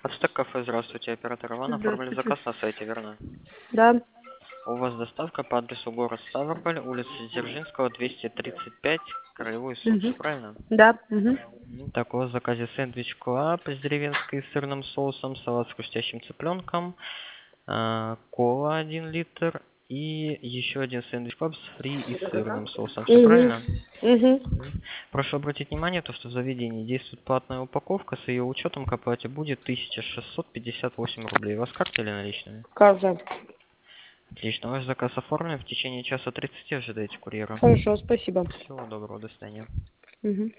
Ацтек кафе, здравствуйте, оператор Иван, оформили Здравствуйте. заказ на сайте, верно? Да. У вас доставка по адресу город Ставрополь, улица Дзержинского, 235, Краевой суд, Мгм. правильно? Да. Мгм. Так, у вас в заказе сэндвич Коап с деревенской с сырным соусом, салат с хрустящим цыпленком, кола 1 литр и еще один сэндвич Коап с фри и сырным соусом. Все Мгм. правильно? Мгм. Прошу обратить внимание, то, что в заведении действует платная упаковка, с ее учетом к оплате будет 1658 рублей. У вас карта или наличными? Карта. Отлично, ваш заказ оформлен. В течение часа 30 ожидайте курьера. Хорошо, спасибо. Всего доброго, до свидания. Мгм.